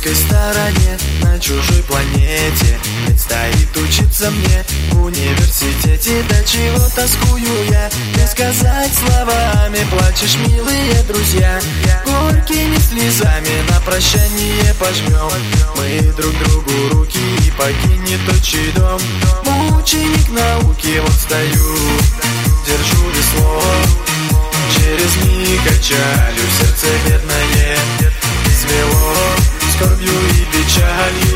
далекой стороне, на чужой планете. Предстоит учиться мне в университете. До чего тоскую я, не сказать словами. Плачешь, милые друзья, горькими слезами на прощание пожмем мы друг другу руки, и покинет отчий дом. Ученик науки, вот стою, держу весло. Через миг качалю, сердце бедное свело скорбью и печалью.